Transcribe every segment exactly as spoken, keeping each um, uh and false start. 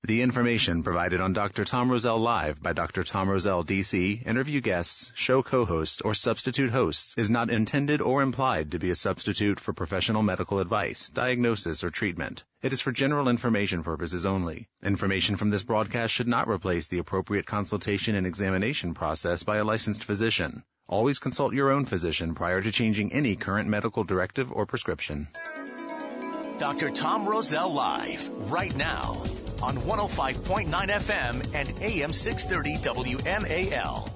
The information provided on Doctor Tom Rosell Live by Doctor Tom Rosell, D C, interview guests, show co-hosts, or substitute hosts is not intended or implied to be a substitute for professional medical advice, diagnosis, or treatment. It is for general information purposes only. Information from this broadcast should not replace the appropriate consultation and examination process by a licensed physician. Always consult your own physician prior to changing any current medical directive or prescription. Doctor Tom Rosell Live, right now, on one oh five point nine F M and A M six thirty W M A L.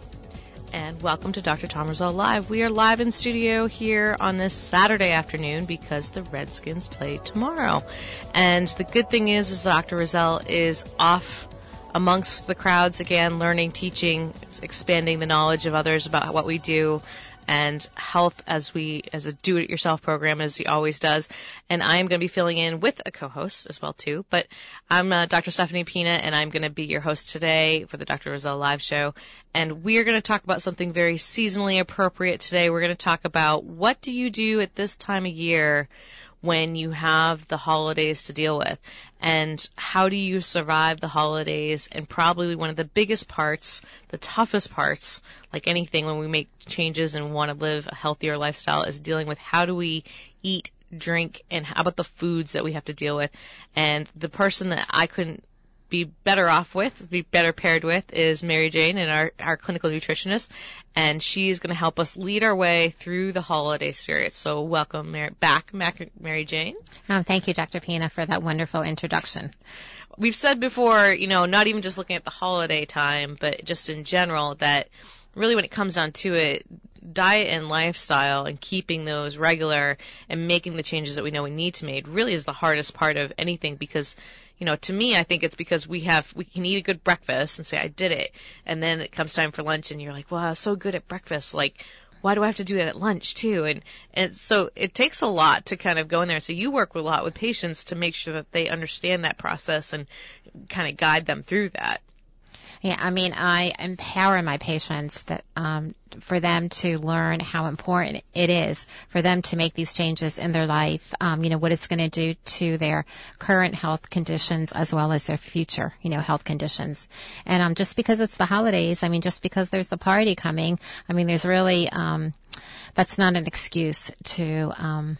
And welcome to Doctor Tom Rosell Live. We are live in studio here on this Saturday afternoon because the Redskins play tomorrow. And the good thing is, is Doctor Rosell is off amongst the crowds again, learning, teaching, expanding the knowledge of others about what we do, and health as we as a do-it-yourself program, as he always does. And I am going to be filling in with a co-host as well, too. But I'm uh, Doctor Stephanie Pina, and I'm going to be your host today for the Doctor Rosell Live Show. And we're going to talk about something very seasonally appropriate today. We're going to talk about what do you do at this time of year when you have the holidays to deal with, and how do you survive the holidays. And probably one of the biggest parts, the toughest parts, like anything when we make changes and want to live a healthier lifestyle, is dealing with how do we eat, drink, and how about the foods that we have to deal with. And the person that I couldn't be better off with, be better paired with, is Mary Jane, and our, our clinical nutritionist, and she's going to help us lead our way through the holiday spirit. So welcome Mary, back, Mary Jane. Um, thank you, Doctor Pina, for that wonderful introduction. We've said before, you know, not even just looking at the holiday time, but just in general, that really when it comes down to it, diet and lifestyle and keeping those regular and making the changes that we know we need to make really is the hardest part of anything, because, you know, to me, I think it's because we have, we can eat a good breakfast and say, I did it. And then it comes time for lunch and you're like, well, I was so good at breakfast. Like, why do I have to do it at lunch too? And, and so it takes a lot to kind of go in there. So you work a lot with patients to make sure that they understand that process and kind of guide them through that. Yeah, I mean, I empower my patients that um, for them to learn how important it is for them to make these changes in their life, um, you know, what it's going to do to their current health conditions as well as their future, you know, health conditions. And um, just because it's the holidays, I mean, just because there's the party coming, I mean, there's really, um, that's not an excuse to um,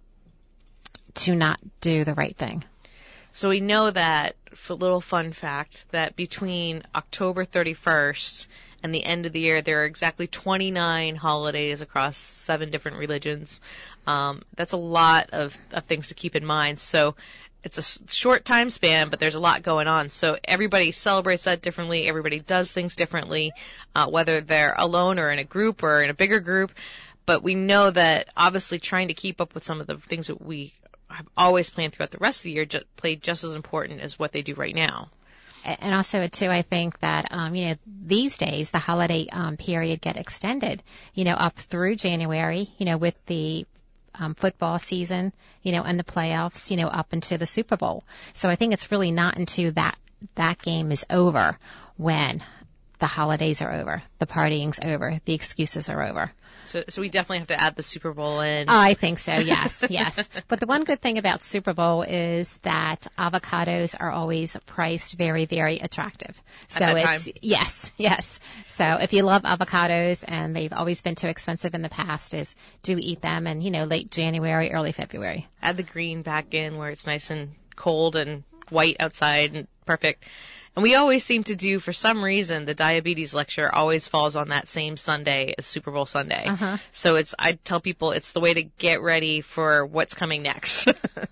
to not do the right thing. So we know that, for a little fun fact, that between October thirty-first and the end of the year, there are exactly twenty-nine holidays across seven different religions. Um, that's a lot of, of things to keep in mind. So it's a short time span, but there's a lot going on. So everybody celebrates that differently. Everybody does things differently, uh, whether they're alone or in a group or in a bigger group. But we know that obviously trying to keep up with some of the things that we have always planned throughout the rest of the year just played just as important as what they do right now. And also, too, I think that, um, you know, these days the holiday um, period get extended, you know, up through January, you know, with the um, football season, you know, and the playoffs, you know, up into the Super Bowl. So I think it's really not until that that game is over when the holidays are over, the partying's over, the excuses are over. So, so we definitely have to add the Super Bowl in. I think so, yes, yes. But the one good thing about Super Bowl is that avocados are always priced very, very attractive. At so that it's time. yes, yes. So if you love avocados and they've always been too expensive in the past, is do eat them in, you know, late January, early February. Add the green back in where it's nice and cold and white outside and perfect. And we always seem to do, for some reason, the diabetes lecture always falls on that same Sunday as Super Bowl Sunday. Uh-huh. So it's, I tell people it's the way to get ready for what's coming next.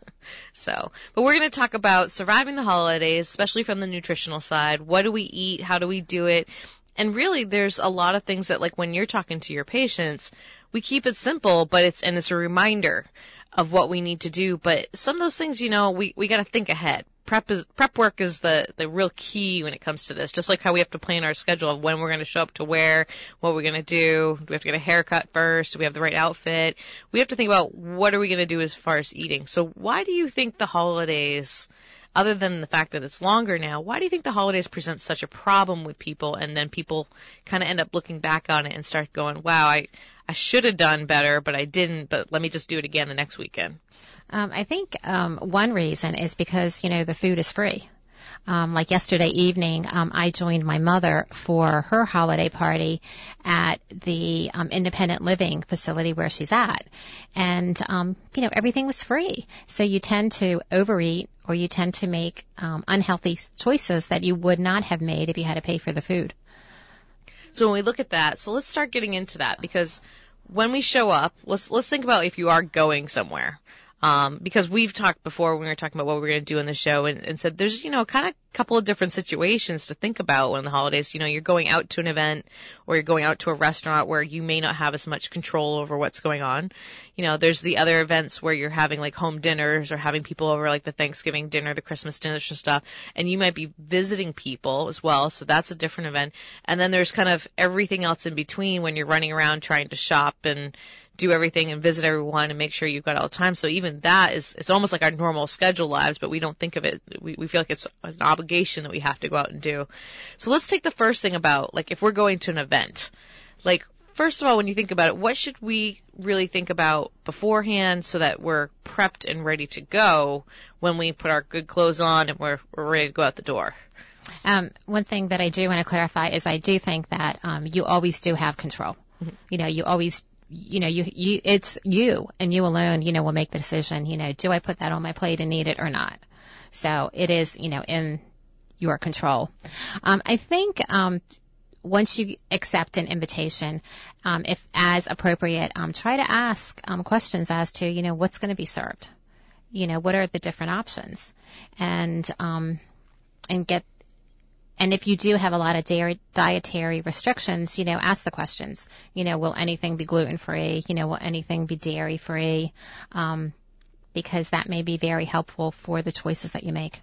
So, but we're going to talk about surviving the holidays, especially from the nutritional side. What do we eat? How do we do it? And really, there's a lot of things that, like when you're talking to your patients, we keep it simple, but it's, and it's a reminder of what we need to do. But some of those things, you know, we, we got to think ahead. Prep is, prep work is the, the real key when it comes to this. Just like how we have to plan our schedule of when we're going to show up to where, what we're going to do. Do we have to get a haircut first? Do we have the right outfit? We have to think about what are we going to do as far as eating. So why do you think the holidays, other than the fact that it's longer now, why do you think the holidays present such a problem with people, and then people kind of end up looking back on it and start going, wow, I, I should have done better, but I didn't, but let me just do it again the next weekend? Um, I think um, one reason is because, you know, the food is free. Um, like yesterday evening, um, I joined my mother for her holiday party at the um, independent living facility where she's at. And, um, you know, everything was free. So you tend to overeat, or you tend to make um, unhealthy choices that you would not have made if you had to pay for the food. So when we look at that, so let's start getting into that, because when we show up, let's let's think about if you are going somewhere. Um, because we've talked before when we were talking about what we were going to do in the show, and, and said there's, you know, kind of a couple of different situations to think about when the holidays, you know, you're going out to an event or you're going out to a restaurant where you may not have as much control over what's going on. You know, there's the other events where you're having like home dinners or having people over, like the Thanksgiving dinner, the Christmas dinners and stuff, and you might be visiting people as well, so that's a different event. And then there's kind of everything else in between when you're running around trying to shop and do everything and visit everyone and make sure you've got all the time. So even that is, it's almost like our normal schedule lives, but we don't think of it. We, we feel like it's an obligation that we have to go out and do. So let's take the first thing about, like, if we're going to an event, like, first of all, when you think about it, what should we really think about beforehand so that we're prepped and ready to go when we put our good clothes on and we're, we're ready to go out the door? Um, one thing that I do want to clarify is I do think that um, you always do have control. Mm-hmm. You know, you always You know, you, you, it's you and you alone, you know, will make the decision, you know, do I put that on my plate and eat it or not? So it is, you know, in your control. Um, I think, um, once you accept an invitation, um, if as appropriate, um, try to ask, um, questions as to, you know, what's going to be served? You know, what are the different options? And, um, and get, And if you do have a lot of dairy, dietary restrictions, you know, ask the questions. You know, will anything be gluten-free? You know, will anything be dairy-free? Um, because that may be very helpful for the choices that you make.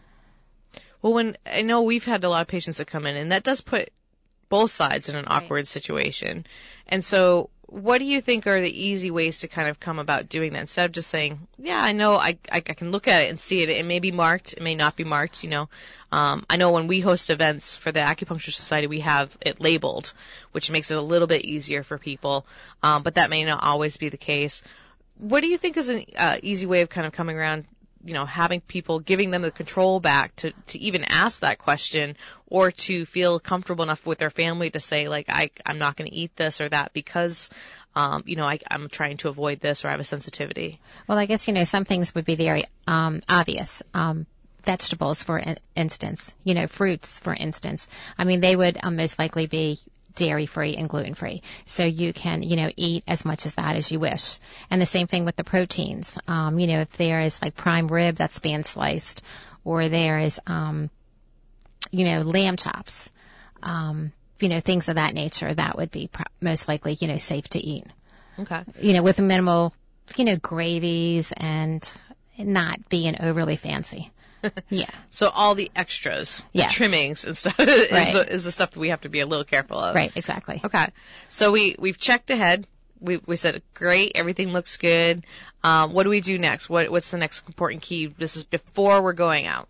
Well, when I know we've had a lot of patients that come in, and that does put both sides in an Right. awkward situation. And so what do you think are the easy ways to kind of come about doing that instead of just saying, yeah, I know I, I, I can look at it and see it. It may be marked. It may not be marked, you know. Um, I know when we host events for the Acupuncture Society, we have it labeled, which makes it a little bit easier for people. Um, but that may not always be the case. What do you think is an uh, easy way of kind of coming around, you know, having people, giving them the control back to, to even ask that question, or to feel comfortable enough with their family to say, like, I, I'm not going to eat this or that because, um, you know, I, I'm trying to avoid this or I have a sensitivity? Well, I guess, you know, some things would be very um, obvious. Um, vegetables, for in- instance, you know, fruits, for instance. I mean, they would um, most likely be dairy-free and gluten-free. So you can, you know, eat as much as that as you wish. And the same thing with the proteins. Um, you know, if there is like prime rib that's being sliced, or there is, um, you know, lamb chops, um, you know, things of that nature, that would be pro- most likely, you know, safe to eat. Okay. You know, with minimal, you know, gravies and not being overly fancy. Yeah. So all the extras, Yes. the trimmings and stuff is, Right. the, is the stuff that we have to be a little careful of. Right, exactly. Okay. So we, we've checked ahead. We, we said, great, everything looks good. Um, what do we do next? What, what's the next important key? This is before we're going out.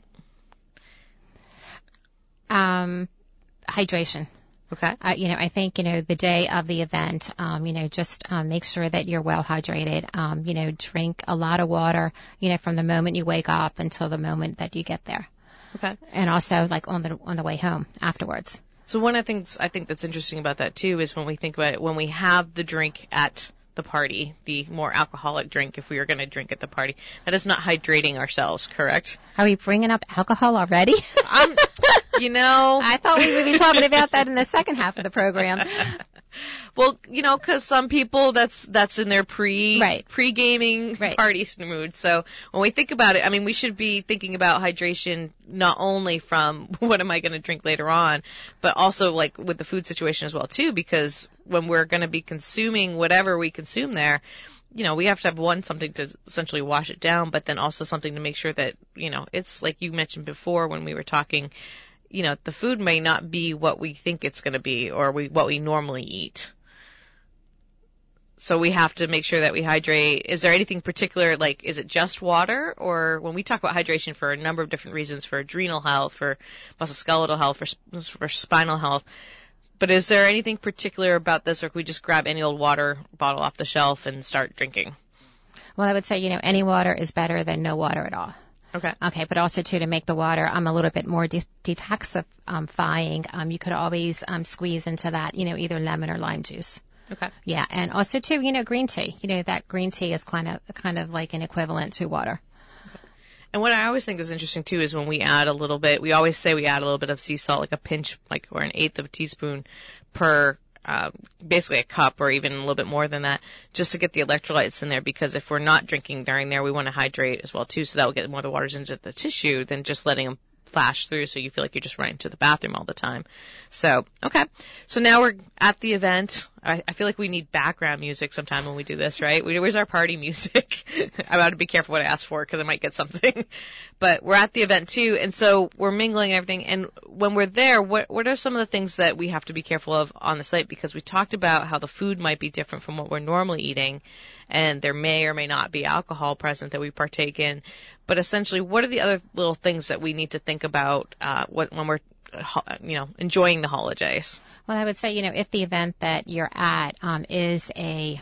Um, hydration. Okay. Uh, you know, I think, you know, the day of the event, um, you know, just um, make sure that you're well hydrated. Um, you know, drink a lot of water, you know, from the moment you wake up until the moment that you get there. Okay. And also, like, on the on the way home afterwards. So one of the things I think that's interesting about that, too, is when we think about it, when we have the drink at the party, the more alcoholic drink, if we were going to drink at the party, that is not hydrating ourselves, correct? Are we bringing up alcohol already? Um, you know. I thought we would be talking about that in the second half of the program. Well, you know, because some people, that's that's in their pre Right. pre-gaming Right. party mood. So when we think about it, I mean, we should be thinking about hydration not only from what am I going to drink later on, but also like with the food situation as well too, because when we're going to be consuming whatever we consume there, you know, we have to have one, something to essentially wash it down, but then also something to make sure that, you know, it's like you mentioned before when we were talking, you know, the food may not be what we think it's going to be or we what we normally eat. So we have to make sure that we hydrate. Is there anything particular, like, is it just water? Or when we talk about hydration for a number of different reasons, for adrenal health, for musculoskeletal health, for, for spinal health, but is there anything particular about this, or can we just grab any old water bottle off the shelf and start drinking? Well, I would say, you know, any water is better than no water at all. Okay. Okay, but also too to make the water um a little bit more de- detoxifying. Um, you could always um squeeze into that, you know, either lemon or lime juice. Okay. Yeah, and also too, you know, green tea. You know, that green tea is kind of kind of like an equivalent to water. And what I always think is interesting too is when we add a little bit, we always say we add a little bit of sea salt, like a pinch, like or an eighth of a teaspoon per, uh, basically a cup or even a little bit more than that, just to get the electrolytes in there. Because if we're not drinking during there, we want to hydrate as well too, so that will get more of the waters into the tissue than just letting them flash through, so you feel like you're just running to the bathroom all the time. So, okay. So now we're at the event. I, I feel like we need background music sometime when we do this, right? We, where's our party music? I'm about to be careful what I ask for because I might get something. But we're at the event too, and so we're mingling and everything. And when we're there, what what are some of the things that we have to be careful of on the site? Because we talked about how the food might be different from what we're normally eating, and there may or may not be alcohol present that we partake in. But essentially, what are the other little things that we need to think about uh, what, when we're, you know, enjoying the holidays? Well, I would say, you know, if the event that you're at um, is a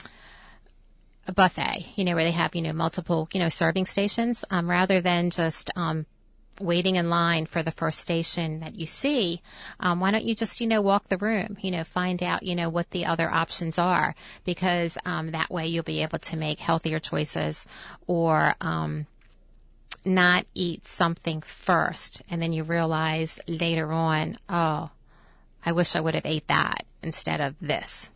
a buffet, you know, where they have, you know, multiple, you know, serving stations, um, rather than just um, waiting in line for the first station that you see, um, why don't you just, you know, walk the room, you know, find out, you know, what the other options are, because um, that way you'll be able to make healthier choices, or um, not eat something first and then you realize later on, oh, I wish I would have ate that instead of this.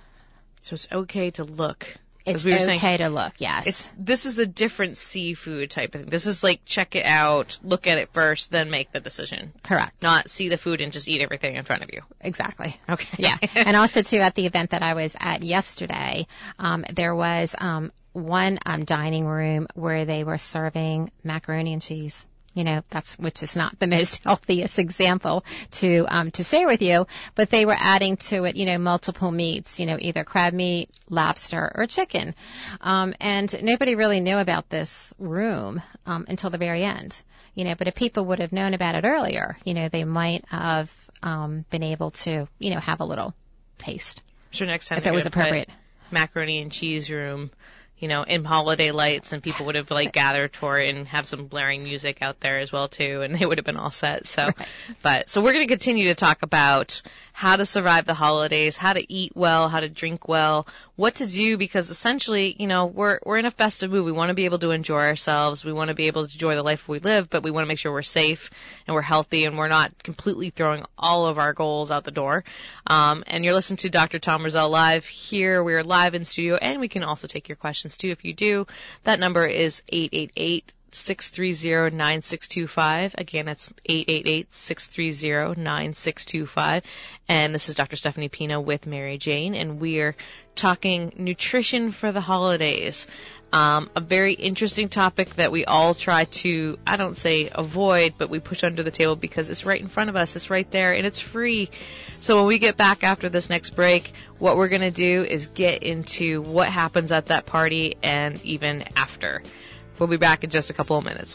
So it's okay to look. It's we were okay saying, to look, yes. It's this is a different seafood type of thing. This is like check it out, look at it first, then make the decision. Correct. Not see the food and just eat everything in front of you. Exactly. Okay. Yeah. And also too, at the event that I was at yesterday, um, there was um, one um, dining room where they were serving macaroni and cheese. You know, that's, which is not the most healthiest example to, um, to share with you, but they were adding to it, you know, multiple meats, you know, either crab meat, lobster, or chicken. Um, and nobody really knew about this room, um, until the very end, you know, but if people would have known about it earlier, you know, they might have, um, been able to, you know, have a little taste. Sure, next time if it was appropriate. Macaroni and cheese room, you know, in holiday lights, and people would have like gathered for it and have some blaring music out there as well too, and they would have been all set. So, Right. but so we're going to continue to talk about how to survive the holidays, how to eat well, how to drink well, what to do, because essentially, you know, we're we're in a festive mood. We want to be able to enjoy ourselves. We want to be able to enjoy the life we live, but we want to make sure we're safe and we're healthy and we're not completely throwing all of our goals out the door. Um, and you're listening to Doctor Tom Rosell Live here. We're live in studio, and we can also take your questions too if you do. That number is eight eight eight, six three zero, nine six two five. Again, that's eight eight eight, six three zero, nine six two five. And this is Doctor Stephanie Pina with Mary Jane, and we're talking nutrition for the holidays. Um, a very interesting topic that we all try to, I don't say avoid, but we push under the table because it's right in front of us. It's right there, and it's free. So when we get back after this next break, what we're going to do is get into what happens at that party and even after. We'll be back in just a couple of minutes.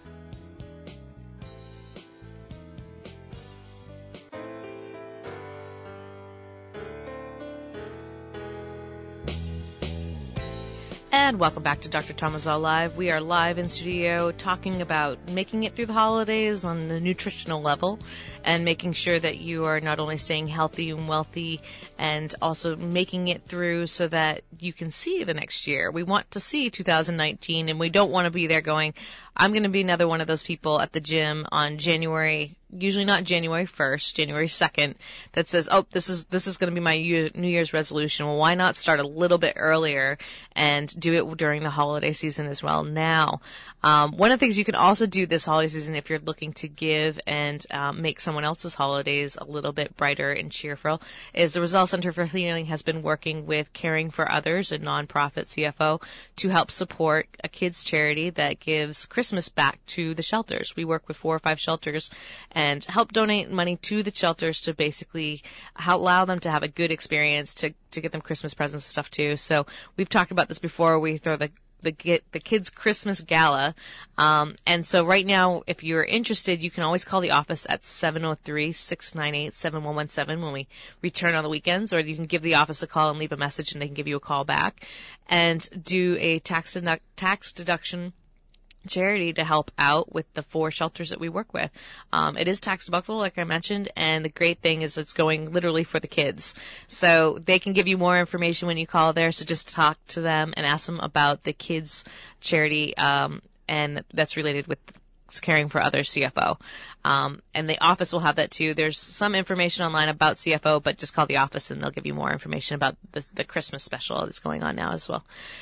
And welcome back to Doctor Tom Rosell Live. We are live in studio talking about making it through the holidays on the nutritional level and making sure that you are not only staying healthy and wealthy and also making it through so that you can see the next year. We want to see two thousand nineteen, and we don't want to be there going, I'm going to be another one of those people at the gym on January, usually not January first, January second, that says, oh, this is this is going to be my New Year's resolution. Well, why not start a little bit earlier and do it during the holiday season as well now? Um, one of the things you can also do this holiday season if you're looking to give and um, make someone else's holidays a little bit brighter and cheerful is the Rosell Center for Healing has been working with Caring for Others, a nonprofit C F O, to help support a kids charity that gives Christmas back to the shelters. We work with four or five shelters and help donate money to the shelters to basically allow them to have a good experience, to, to get them Christmas presents and stuff too. So we've talked about this before. We throw the the the kids Christmas gala. Um, and so right now, if you're interested, you can always call the office at seven oh three, six nine eight, seven one one seven when we return on the weekends, or you can give the office a call and leave a message and they can give you a call back and do a tax dedu- tax deduction charity to help out with the four shelters that we work with. Um, it is tax deductible, like I mentioned, and the great thing is it's going literally for the kids. So they can give you more information when you call there, so just talk to them and ask them about the kids charity, um, and that's related with caring for others C F O. Um, and the office will have that too. There's some information online about C F O, but just call the office and they'll give you more information about the, the Christmas special that's going on now as well.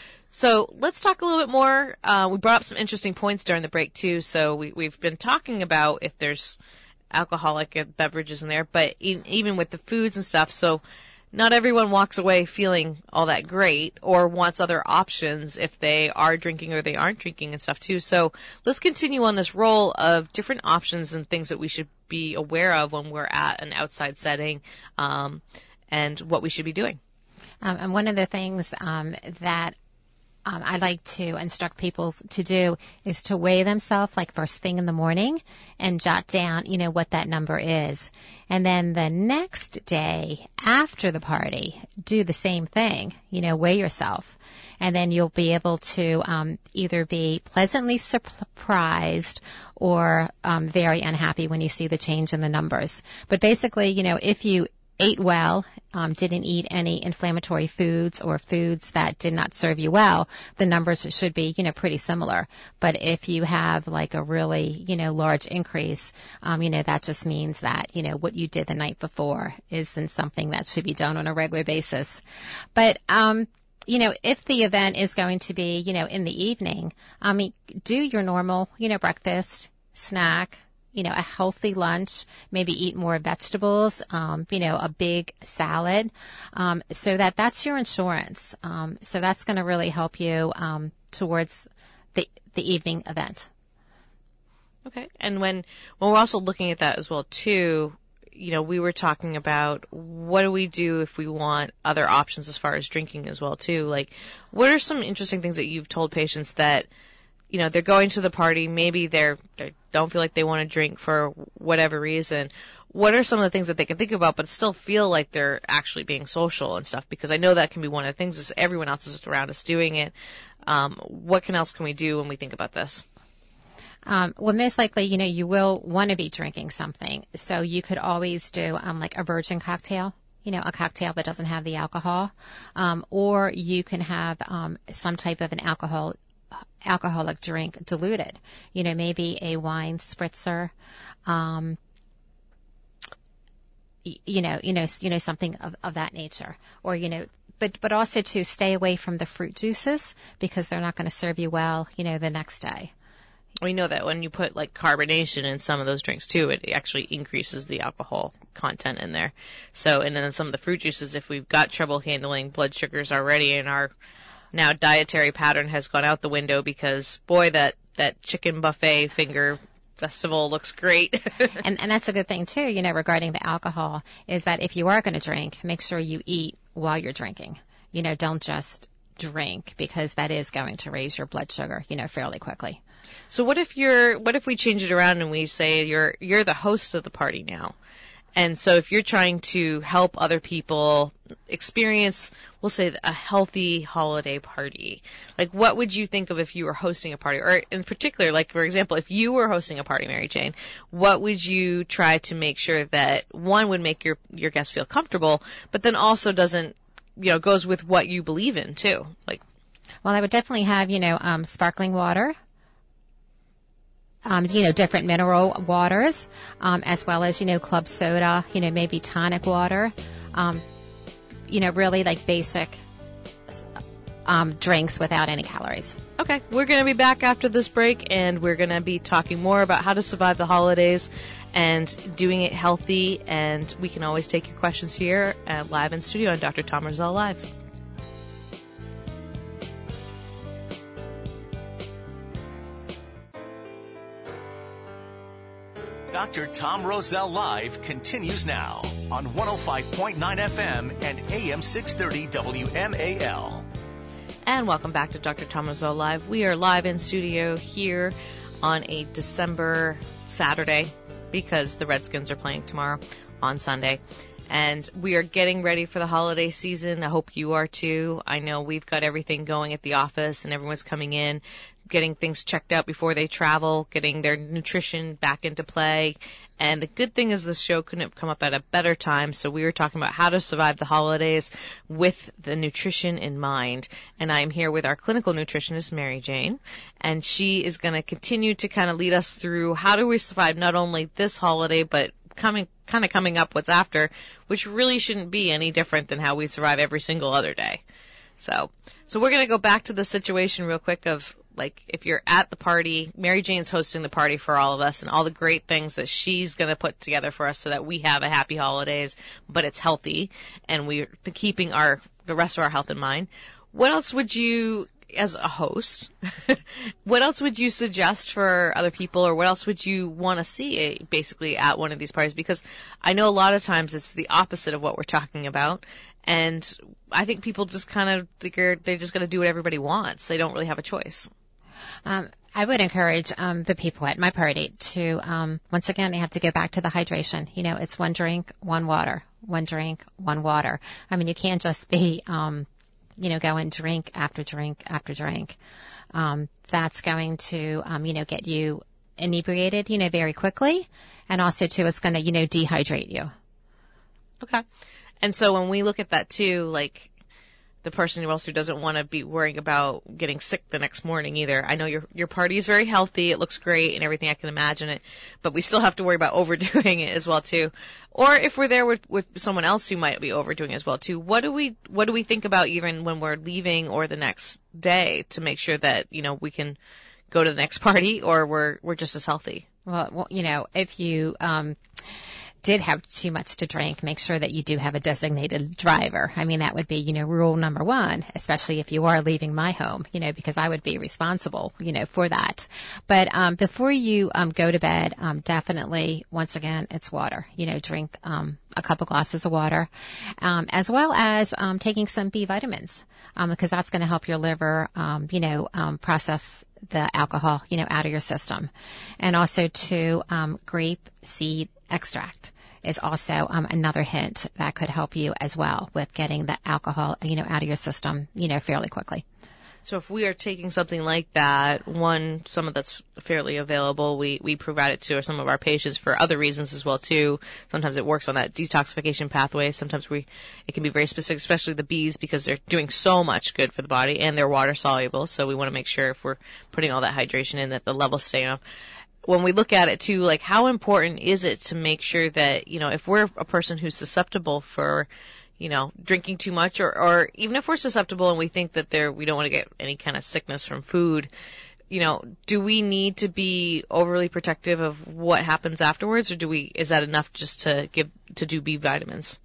So let's talk a little bit more. Uh, we brought up some interesting points during the break too. So we, we've been talking about if there's alcoholic beverages in there, but in, even with the foods and stuff. So not everyone walks away feeling all that great or wants other options if they are drinking or they aren't drinking and stuff too. So let's continue on this role of different options and things that we should be aware of when we're at an outside setting, um, and what we should be doing. Um, and one of the things um, that Um, I like to instruct people to do is to weigh themselves like first thing in the morning and jot down, you know, what that number is. And then the next day after the party, do the same thing, you know, weigh yourself. And then you'll be able to um, either be pleasantly surprised or um, very unhappy when you see the change in the numbers. But basically, you know, if you ate well, um, didn't eat any inflammatory foods or foods that did not serve you well, the numbers should be, you know, pretty similar. But if you have like a really, you know, large increase, um, you know, that just means that, you know, what you did the night before isn't something that should be done on a regular basis. But, um, you know, if the event is going to be, you know, in the evening, I mean, do your normal, you know, breakfast, snack, you know, a healthy lunch, maybe eat more vegetables, um, you know, a big salad, um, so that that's your insurance. Um, so that's going to really help you um, towards the the evening event. Okay. And when when we're also looking at that as well too, you know, we were talking about what do we do if we want other options as far as drinking as well too. Like, what are some interesting things that you've told patients that, you know, they're going to the party, maybe they're, they don't feel like they want to drink for whatever reason. What are some of the things that they can think about but still feel like they're actually being social and stuff? Because I know that can be one of the things is everyone else is around us doing it. Um, what can else can we do when we think about this? Um, well, most likely, you know, you will want to be drinking something. So you could always do um, like a virgin cocktail. You know, a cocktail that doesn't have the alcohol. Um, or you can have um, some type of an alcohol alcoholic drink diluted, you know, maybe a wine spritzer, um, you know, you know, you know, something of, of that nature, or, you know, but, but also to stay away from the fruit juices because they're not going to serve you well, you know, the next day. We know that when you put like carbonation in some of those drinks too, it actually increases the alcohol content in there. So, and then some of the fruit juices, if we've got trouble handling blood sugars already in our now dietary pattern has gone out the window because, boy, that, that chicken buffet finger festival looks great. and, and that's a good thing, too, you know, regarding the alcohol, is that if you are going to drink, make sure you eat while you're drinking. You know, don't just drink because that is going to raise your blood sugar, you know, fairly quickly. So what if you're, what if we change it around and we say you're, you're the host of the party now? And so if you're trying to help other people experience, we'll say, a healthy holiday party, like what would you think of if you were hosting a party? Or in particular, like, for example, if you were hosting a party, Mary Jane, what would you try to make sure that, one, would make your, your guests feel comfortable, but then also doesn't, you know, goes with what you believe in, too? Like, well, I would definitely have, you know, um, sparkling water. Um, you know, different mineral waters, um, as well as, you know, club soda, you know, maybe tonic water, um, you know, really like basic um, drinks without any calories. Okay, we're going to be back after this break, and we're going to be talking more about how to survive the holidays and doing it healthy, and we can always take your questions here at live in studio on Doctor Tom Rosell Live. Doctor Tom Rosell Live continues now on one oh five point nine F M and A M six thirty W M A L. And welcome back to Doctor Tom Rosell Live. We are live in studio here on a December Saturday because the Redskins are playing tomorrow on Sunday. And we are getting ready for the holiday season. I hope you are too. I know we've got everything going at the office and everyone's coming in getting things checked out before they travel, getting their nutrition back into play. And the good thing is this show couldn't have come up at a better time. So we were talking about how to survive the holidays with the nutrition in mind. And I'm here with our clinical nutritionist, Mary Jane. And she is going to continue to kind of lead us through how do we survive not only this holiday, but coming, kind of coming up what's after, which really shouldn't be any different than how we survive every single other day. So, so we're going to go back to the situation real quick of, like, if you're at the party, Mary Jane's hosting the party for all of us and all the great things that she's going to put together for us so that we have a happy holidays, but it's healthy and we're keeping our, the rest of our health in mind. What else would you, as a host, what else would you suggest for other people, or what else would you want to see basically at one of these parties? Because I know a lot of times it's the opposite of what we're talking about. And I think people just kind of figure they're just going to do what everybody wants. They don't really have a choice. Um, I would encourage um, the people at my party to, um, once again, they have to go back to the hydration. You know, it's one drink, one water, one drink, one water. I mean, you can't just be, um, you know, going drink after drink after drink. Um, that's going to, um, you know, get you inebriated, you know, very quickly. And also, too, it's going to, you know, dehydrate you. Okay. And so when we look at that, too, like, the person who also doesn't want to be worrying about getting sick the next morning either. I know your your party is very healthy. It looks great and everything. I can imagine it. But we still have to worry about overdoing it as well, too. Or if we're there with, with someone else who might be overdoing it as well, too, what do we what do we think about even when we're leaving or the next day to make sure that, you know, we can go to the next party or we're we're just as healthy? Well, well you know, if you um did have too much to drink, make sure that you do have a designated driver. I mean, that would be, you know, rule number one, especially if you are leaving my home, you know, because I would be responsible, you know, for that. But um, before you um, go to bed, um, definitely, once again, it's water. You know, drink um, a couple glasses of water, um, as well as um, taking some B vitamins, um, because that's going to help your liver, um, you know, um, process the alcohol, you know, out of your system. And also to um, grape seed extract is also um, another hint that could help you as well with getting the alcohol, you know, out of your system, you know, fairly quickly. So if we are taking something like that, one, some of that's fairly available, we, we provide it to some of our patients for other reasons as well, too. Sometimes it works on that detoxification pathway. Sometimes we, it can be very specific, especially the bees, because they're doing so much good for the body and they're water soluble. So we want to make sure if we're putting all that hydration in that the levels stay up. When we look at it too, like how important is it to make sure that, you know, if we're a person who's susceptible for, you know, drinking too much, or, or even if we're susceptible and we think that there, we don't want to get any kind of sickness from food, you know, do we need to be overly protective of what happens afterwards, or do we, is that enough just to give, to do B vitamins?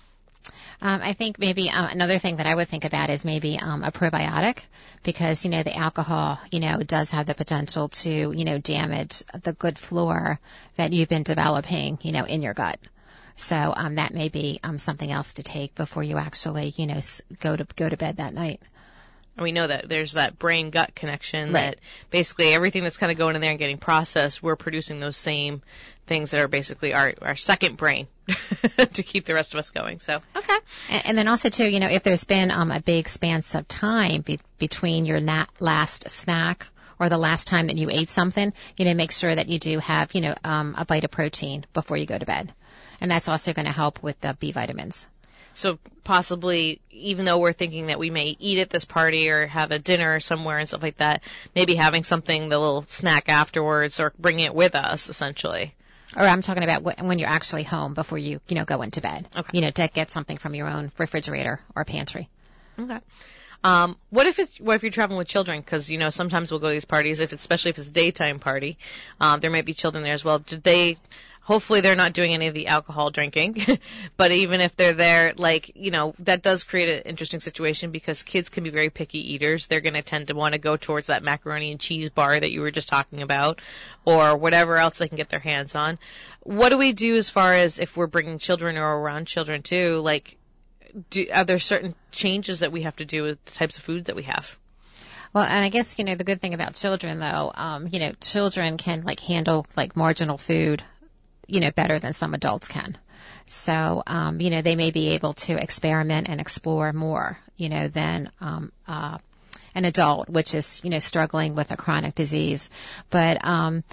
Um, I think maybe um, another thing that I would think about is maybe um, a probiotic, because, you know, the alcohol, you know, does have the potential to, you know, damage the good flora that you've been developing, you know, in your gut. So um, that may be um, something else to take before you actually, you know, go to go to bed that night. And we know that there's that brain-gut connection, right, that basically everything that's kind of going in there and getting processed, we're producing those same things that are basically our, our second brain to keep the rest of us going. So, okay. And, and then also, too, you know, if there's been um, a big span of time be- between your na- last snack or the last time that you ate something, you know, make sure that you do have, you know, um, a bite of protein before you go to bed. And that's also going to help with the B vitamins. So possibly, even though we're thinking that we may eat at this party or have a dinner somewhere and stuff like that, maybe having something, the little snack afterwards, or bringing it with us, essentially. Or I'm talking about when you're actually home before you, you know, go into bed. Okay. You know, to get something from your own refrigerator or pantry. Okay. Um, what if it's, what if you're traveling with children? Because, you know, sometimes we'll go to these parties, if it's, especially if it's a daytime party, um, there might be children there as well. Did they... Hopefully they're not doing any of the alcohol drinking, but even if they're there, like, you know, that does create an interesting situation because kids can be very picky eaters. They're going to tend to want to go towards that macaroni and cheese bar that you were just talking about, or whatever else they can get their hands on. What do we do as far as if we're bringing children or around children too? Like, do, are there certain changes that we have to do with the types of food that we have? Well, and I guess, you know, the good thing about children, though, um, you know, children can, like, handle, like, marginal food, you know, better than some adults can. So, um, you know, they may be able to experiment and explore more, you know, than um, uh, an adult, which is, you know, struggling with a chronic disease. But, um,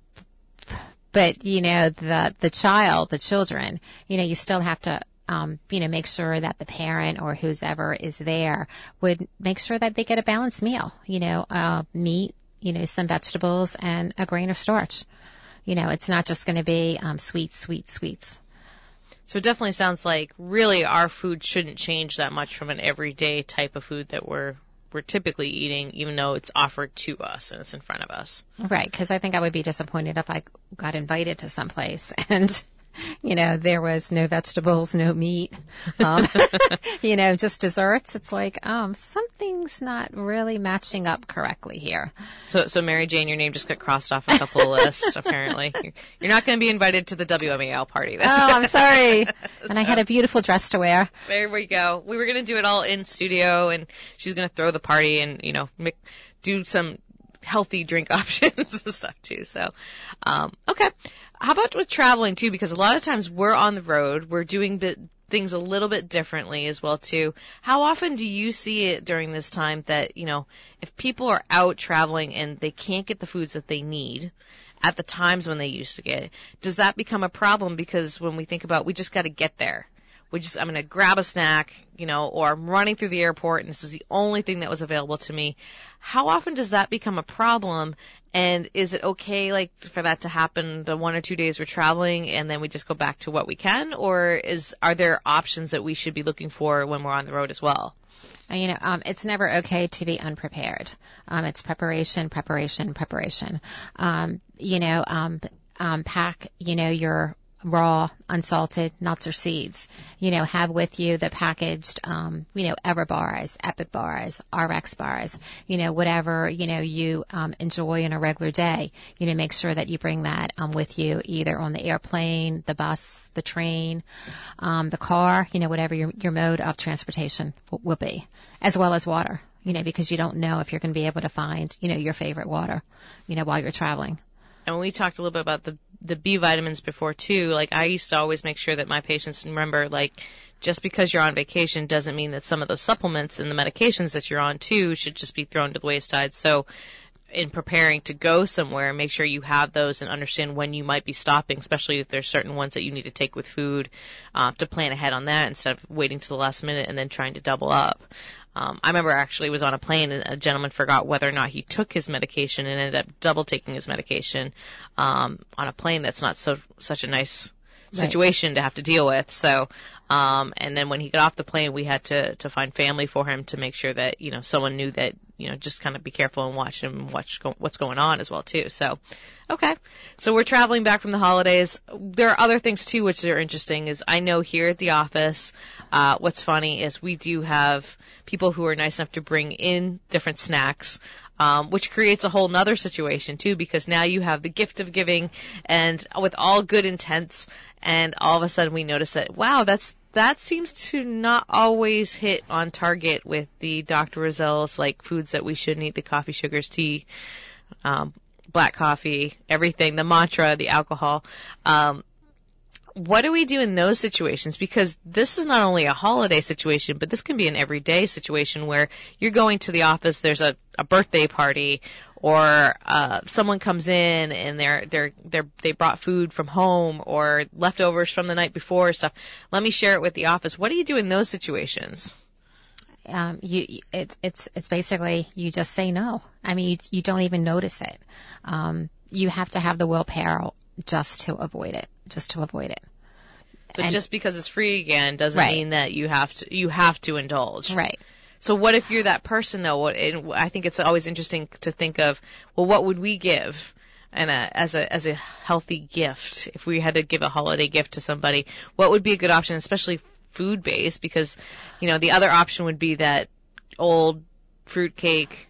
but, you know, the, the child, the children, you know, you still have to, um, you know, make sure that the parent or whoever is there would make sure that they get a balanced meal, you know, uh, meat, you know, some vegetables and a grain of starch. You know, it's not just going to be, um, sweets, sweets, sweets. So it definitely sounds like really our food shouldn't change that much from an everyday type of food that we're we're typically eating, even though it's offered to us and it's in front of us. Right, because I think I would be disappointed if I got invited to some place and, you know, there was no vegetables, no meat, um, you know, just desserts. It's like, um, something's not really matching up correctly here. So, so Mary Jane, your name just got crossed off a couple of lists, apparently. You're not going to be invited to the W M A L party. That's oh, I'm sorry. And so, I had a beautiful dress to wear. There we go. We were going to do it all in studio, and she was going to throw the party and, you know, make, do some healthy drink options and stuff too. So, um, okay. How about with traveling too? Because a lot of times we're on the road, we're doing bit, things a little bit differently as well too. How often do you see it during this time that, you know, if people are out traveling and they can't get the foods that they need at the times when they used to get it, does that become a problem? Because when we think about, we just got to get there. We just, I'm going to grab a snack, you know, or I'm running through the airport and this is the only thing that was available to me. How often does that become a problem? And is it okay, like, for that to happen the one or two days we're traveling and then we just go back to what we can? Or is, are there options that we should be looking for when we're on the road as well? You know, um, it's never okay to be unprepared. Um, it's preparation, preparation, preparation. Um, you know, um, um, pack, you know, your raw, unsalted nuts or seeds. You know, have with you the packaged, um, you know, Ever bars, Epic bars, R X bars, you know, whatever, you know, you um, enjoy in a regular day. You know, make sure that you bring that um, with you either on the airplane, the bus, the train, um, the car, you know, whatever your, your mode of transportation w- will be, as well as water, you know, because you don't know if you're going to be able to find, you know, your favorite water, you know, while you're traveling. And we talked a little bit about the the B vitamins before too. Like I used to always make sure that my patients remember, like, just because you're on vacation doesn't mean that some of those supplements and the medications that you're on too should just be thrown to the wayside. So in preparing to go somewhere, make sure you have those and understand when you might be stopping, especially if there's certain ones that you need to take with food, uh, to plan ahead on that instead of waiting to the last minute and then trying to double up. Um, I remember actually was on a plane and a gentleman forgot whether or not he took his medication and ended up double taking his medication, um, on a plane. That's not so, such a nice situation right. to have to deal with. So, um, and then when he got off the plane, we had to, to find family for him to make sure that, you know, someone knew that, you know, just kind of be careful and watch him, watch go, what's going on as well too. So, okay. So we're traveling back from the holidays. There are other things too, which are interesting is I know here at the office, uh, what's funny is we do have people who are nice enough to bring in different snacks. Um, which creates a whole nother situation too, because now you have the gift of giving and with all good intents, and all of a sudden we notice that, wow, that's, that seems to not always hit on target with the Doctor Rozelle's, like, foods that we shouldn't eat, the coffee, sugars, tea, um, black coffee, everything, the mantra, the alcohol. Um, what do we do in those situations? Because this is not only a holiday situation, but this can be an everyday situation where you're going to the office, there's a, a birthday party, or uh someone comes in and they're they're they're they brought food from home or leftovers from the night before or stuff. Let me share it with the office. What do you do in those situations? Um, you, it, it's, it's basically you just say no. I mean, you, you don't even notice it. Um, you have to have the willpower just to avoid it, just to avoid it. So and, just because it's free again doesn't right. mean that you have to, you have to indulge. Right. So what if you're that person though? What, and I think it's always interesting to think of, well, what would we give? And a, as a as a healthy gift, if we had to give a holiday gift to somebody, what would be a good option, especially food based? Because, you know, the other option would be that old fruit cake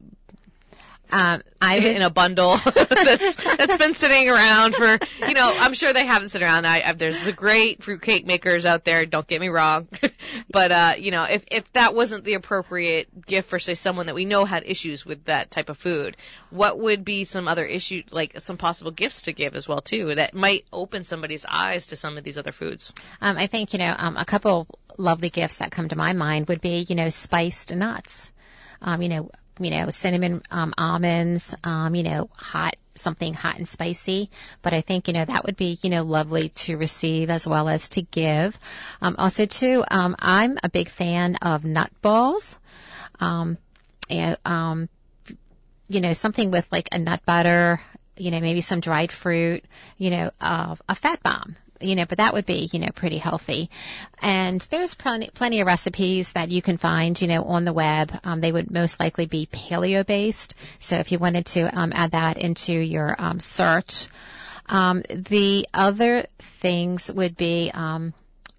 um, I in a bundle that's that's been sitting around for, you know, I'm sure they haven't sit around. I, I there's the great fruit cake makers out there. Don't get me wrong, but uh, you know, if if that wasn't the appropriate gift for, say, someone that we know had issues with that type of food, what would be some other issue, like some possible gifts to give as well too, that might open somebody's eyes to some of these other foods? Um, I think, you know, um, a couple lovely gifts that come to my mind would be, you know, spiced nuts. Um, you know, you know, cinnamon um, almonds, um, you know, hot, something hot and spicy. But I think, you know, that would be, you know, lovely to receive as well as to give. Um, also, too, um, I'm a big fan of nut balls. Um, and, um, you know, something with like a nut butter, you know, maybe some dried fruit, you know, uh, a fat bomb. You know, but that would be, you know, pretty healthy. And there's plenty, plenty of recipes that you can find, you know, on the web. Um, they would most likely be paleo-based. So if you wanted to um, add that into your um, search. Um, the other things would be um,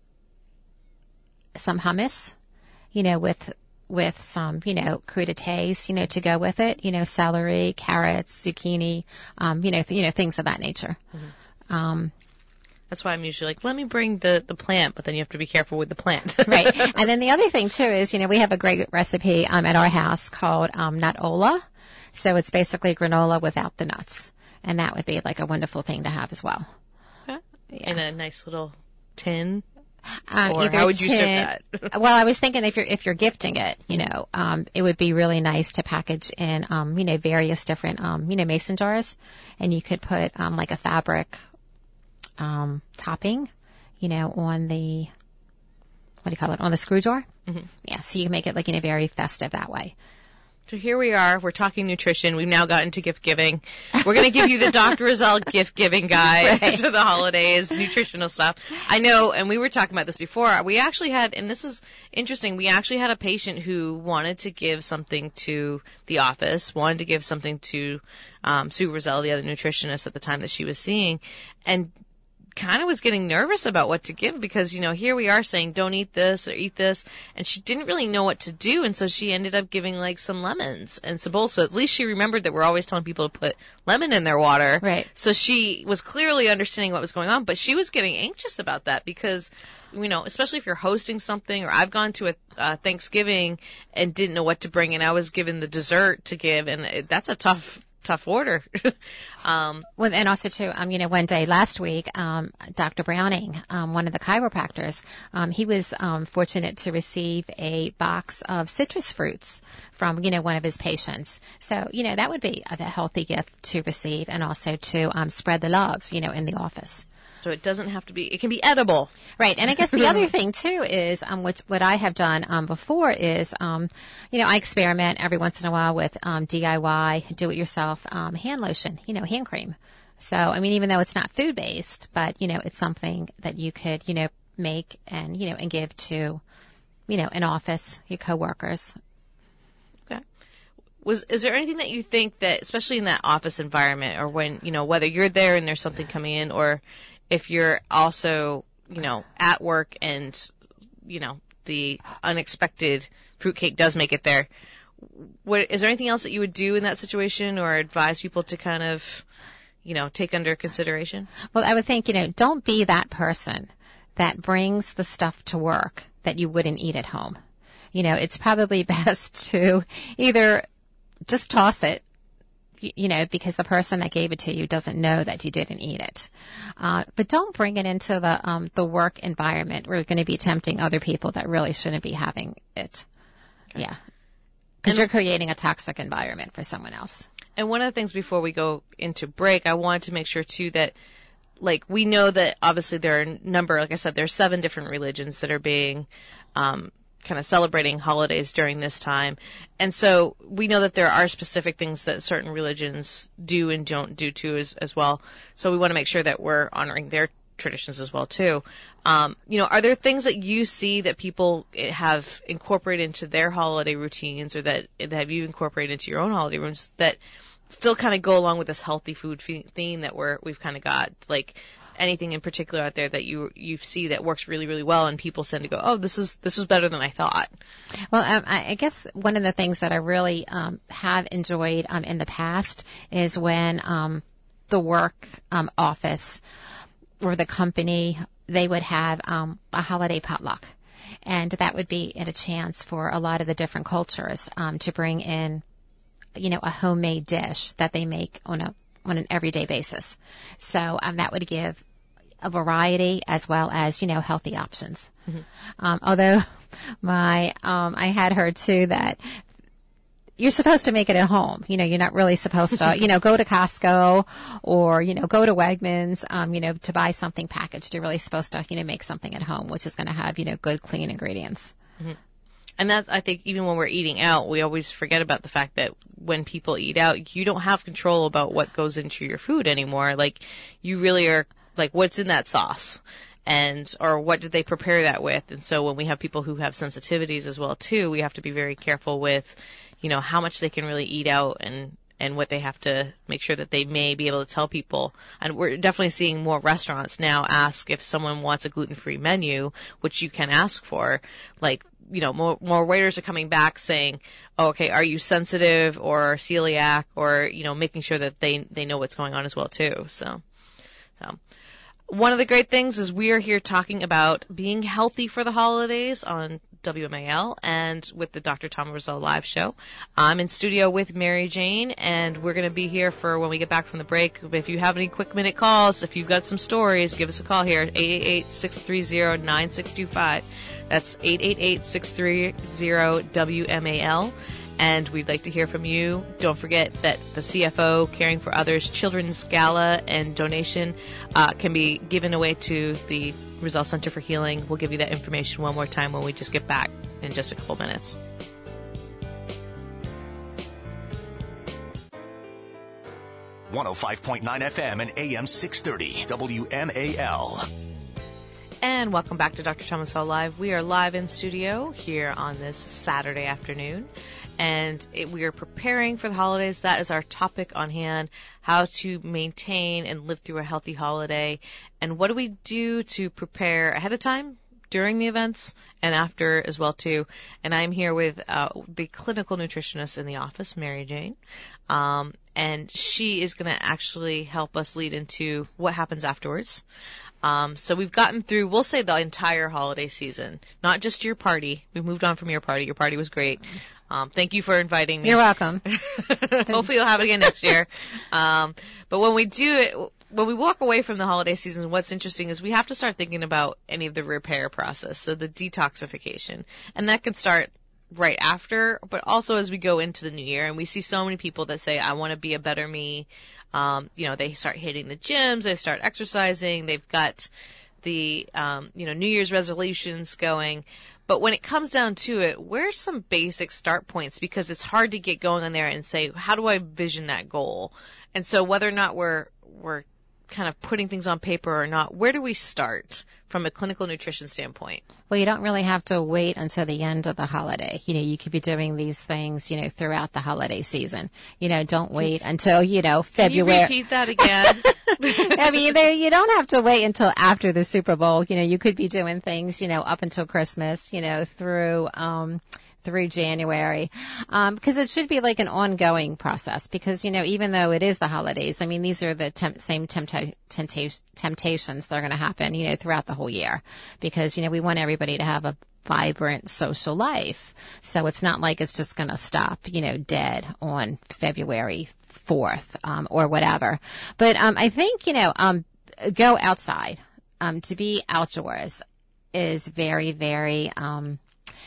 some hummus, you know, with with some, you know, crudités, you know, to go with it. You know, celery, carrots, zucchini, um, you know, th- you know, things of that nature. Mm-hmm. Um That's why I'm usually like, let me bring the, the plant, but then you have to be careful with the plant. Right. And then the other thing, too, is, you know, we have a great recipe um, at our house called um, Nutola. So it's basically granola without the nuts. And that would be like a wonderful thing to have as well. Okay. Yeah. In a nice little tin? Um, or how would you tin, serve that? Well, I was thinking if you're if you're gifting it, you know, um, it would be really nice to package in, um, you know, various different, um, you know, mason jars. And you could put um, like a fabric Um, topping, you know, on the, what do you call it, on the screw jar. Mm-hmm. Yeah, so you can make it like, you know, very festive that way. So here we are. We're talking nutrition. We've now gotten to gift giving. We're going to give you the Doctor Roselle gift giving guide right. to the holidays, nutritional stuff. I know, and we were talking about this before. We actually had, and this is interesting, we actually had a patient who wanted to give something to the office, wanted to give something to um, Sue Roselle, the other nutritionist at the time that she was seeing, and kind of was getting nervous about what to give because, you know, here we are saying don't eat this or eat this, and she didn't really know what to do, and so she ended up giving like some lemons and some bowls. So at least she remembered that we're always telling people to put lemon in their water. Right. So she was clearly understanding what was going on, but she was getting anxious about that because, you know, especially if you're hosting something, or I've gone to a uh, Thanksgiving and didn't know what to bring, and I was given the dessert to give, and it, that's a tough tough order. um, well, and also too, um, you know, one day last week, um, Doctor Browning, um, one of the chiropractors, um, he was um, fortunate to receive a box of citrus fruits from, you know, one of his patients. So, you know, that would be a healthy gift to receive, and also to um, spread the love, you know, in the office. So it doesn't have to be, it can be edible. Right. And I guess the other thing, too, is um, what, what I have done um, before is, um, you know, I experiment every once in a while with um, D I Y, do-it-yourself um, hand lotion, you know, hand cream. So, I mean, even though it's not food-based, but, you know, it's something that you could, you know, make and, you know, and give to, you know, an office, your coworkers. Okay. Was, is there anything that you think that, especially in that office environment, or when, you know, whether you're there and there's something coming in, or if you're also, you know, at work and, you know, the unexpected fruitcake does make it there, what, is there anything else that you would do in that situation, or advise people to kind of, you know, take under consideration? Well, I would think, you know, don't be that person that brings the stuff to work that you wouldn't eat at home. You know, it's probably best to either just toss it, you know, because the person that gave it to you doesn't know that you didn't eat it. Uh, but don't bring it into the um, the work environment where you're going to be tempting other people that really shouldn't be having it. Okay. Yeah. Because you're creating a toxic environment for someone else. And one of the things before we go into break, I wanted to make sure, too, that, like, we know that obviously there are a number, like I said, there are seven different religions that are being um kind of celebrating holidays during this time. And so we know that there are specific things that certain religions do and don't do too as, as well. So we want to make sure that we're honoring their traditions as well too. Um, you know, are there things that you see that people have incorporated into their holiday routines, or that, that have you incorporated into your own holiday rooms that still kind of go along with this healthy food theme that we're, we've kind of got? Like, anything in particular out there that you you see that works really, really well, and people tend to go, oh, this is this is better than I thought? Well, um, I guess one of the things that I really um, have enjoyed um, in the past is when um, the work um, office or the company, they would have um, a holiday potluck. And that would be a chance for a lot of the different cultures um, to bring in, you know, a homemade dish that they make on a on an everyday basis. So um, that would give a variety as well as, you know, healthy options. Mm-hmm. Um, although my, um, I had heard too that you're supposed to make it at home. You know, you're not really supposed to, you know, go to Costco or, you know, go to Wegmans, um, you know, to buy something packaged. You're really supposed to, you know, make something at home, which is going to have, you know, good, clean ingredients. Mm-hmm. And that's, I think, even when we're eating out, we always forget about the fact that when people eat out, you don't have control about what goes into your food anymore. Like, you really are, like, what's in that sauce? And, or what did they prepare that with? And so when we have people who have sensitivities as well, too, we have to be very careful with, you know, how much they can really eat out and, and what they have to make sure that they may be able to tell people. And we're definitely seeing more restaurants now ask if someone wants a gluten-free menu, which you can ask for, like, you know, more, more waiters are coming back saying, oh, okay, are you sensitive or celiac, or, you know, making sure that they, they know what's going on as well, too. So, so. One of the great things is we are here talking about being healthy for the holidays on W M A L and with the Doctor Tom Rosell live show. I'm in studio with Mary Jane, and we're going to be here for when we get back from the break. If you have any quick minute calls, if you've got some stories, give us a call here at eight eight eight, six three zero, nine six two five. That's eight eight eight, six three zero, W M A L. And we'd like to hear from you. Don't forget that the C F O, Caring for Others Children's Gala and donation uh, can be given away to the Rosell Center for Healing. We'll give you that information one more time when we just get back in just a couple minutes. one oh five point nine F M and A M six thirty W M A L. And welcome back to Doctor Tom Rosell Live. We are live in studio here on this Saturday afternoon. And it, we are preparing for the holidays. That is our topic on hand, how to maintain and live through a healthy holiday. And what do we do to prepare ahead of time, during the events, and after as well, too. And I'm here with uh, the clinical nutritionist in the office, Mary Jane. Um, and she is going to actually help us lead into what happens afterwards. Um, so we've gotten through, we'll say, the entire holiday season, not just your party. We've moved on from your party. Your party was great. Um, thank you for inviting me. You're welcome. Hopefully you'll have it again next year. Um, but when we do it, when we walk away from the holiday season, what's interesting is we have to start thinking about any of the repair process, so the detoxification. And that can start right after, but also as we go into the new year. And we see so many people that say, I want to be a better me. Um, you know, they start hitting the gyms, they start exercising, they've got the, um, you know, New Year's resolutions going. But when it comes down to it, where's some basic start points? Because it's hard to get going on there and say, how do I vision that goal? And so whether or not we're, we're kind of putting things on paper or not, where do we start from a clinical nutrition standpoint? Well, you don't really have to wait until the end of the holiday. You know, you could be doing these things, you know, throughout the holiday season. You know, don't wait until, you know, February. Can you repeat that again? I mean, there, you don't have to wait until after the Super Bowl. You know, you could be doing things, you know, up until Christmas, you know, through, um, through January, um, because it should be like an ongoing process because, you know, even though it is the holidays, I mean, these are the temp- same tempta- tempta- temptations that are going to happen, you know, throughout the whole year because, you know, we want everybody to have a vibrant social life. So it's not like it's just going to stop, you know, dead on February fourth, um, or whatever. But, um, I think, you know, um, go outside, um, to be outdoors is very, very, um,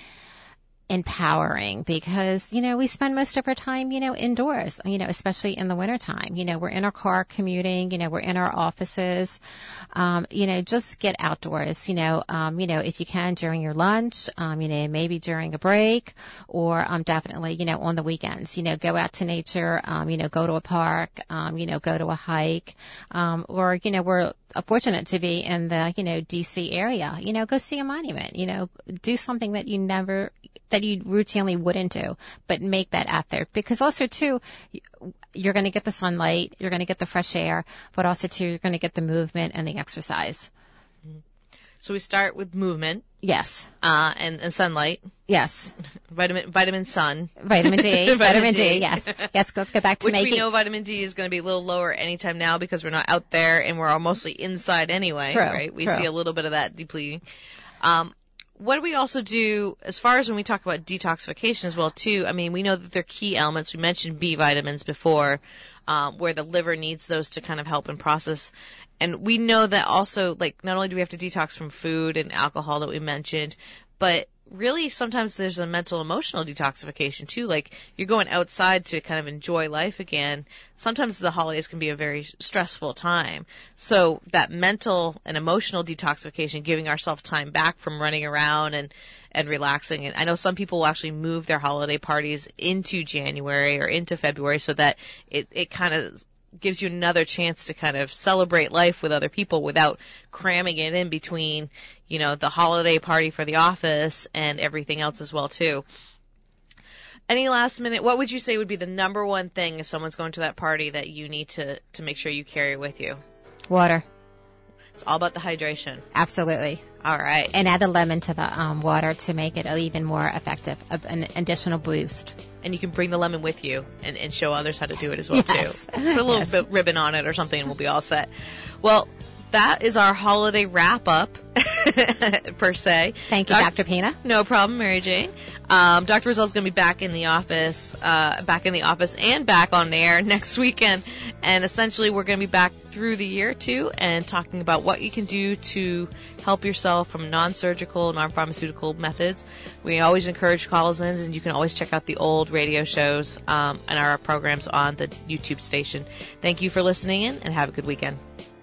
empowering because, you know, we spend most of our time, you know, indoors, you know, especially in the wintertime. You know, we're in our car commuting, you know, we're in our offices. Um, you know, just get outdoors, you know, um, you know, if you can during your lunch, um, you know, maybe during a break or, um, definitely, you know, on the weekends, you know, go out to nature, um, you know, go to a park, um, you know, go to a hike, um, or, you know, we're fortunate to be in the, you know, D C area, you know, go see a monument, you know, do something that you never, that you routinely wouldn't do, but make that out there. Because also, too, you're going to get the sunlight, you're going to get the fresh air, but also, too, you're going to get the movement and the exercise. So we start with movement. Yes. Uh, and, and sunlight. Yes. Vitamin, vitamin sun. Vitamin D. vitamin, vitamin D. D, yes. Yes, let's go back to Which making. we know vitamin D is going to be a little lower anytime now because we're not out there and we're all mostly inside anyway, true, right? We true. see a little bit of that depleting. Um, what do we also do as far as when we talk about detoxification as well, too? I mean, we know that they're key elements. We mentioned B vitamins before, um, where the liver needs those to kind of help and process. And we know that also, like, not only do we have to detox from food and alcohol that we mentioned, but really sometimes there's a mental emotional detoxification too. Like you're going outside to kind of enjoy life again. Sometimes the holidays can be a very stressful time. So that mental and emotional detoxification, giving ourselves time back from running around and, and relaxing. And I know some people will actually move their holiday parties into January or into February so that it, it kind of gives you another chance to kind of celebrate life with other people without cramming it in between, you know, the holiday party for the office and everything else as well too. Any last minute, what would you say would be the number one thing if someone's going to that party that you need to, to make sure you carry with you? Water. It's all about the hydration. Absolutely. All right. And add the lemon to the um, water to make it even more effective, an additional boost. And you can bring the lemon with you and, and show others how to do it as well, yes. too. Put a little yes. bit ribbon on it or something and we'll be all set. Well, that is our holiday wrap-up, per se. Thank you, Doc- Doctor Pina. No problem, Mary Jane. Um, Doctor Rozel's going to be back in the office, uh, back in the office and back on air next weekend. And essentially, we're going to be back through the year, too, and talking about what you can do to help yourself from non-surgical, non-pharmaceutical methods. We always encourage calls-ins, and you can always check out the old radio shows um, and our programs on the YouTube station. Thank you for listening in, and have a good weekend.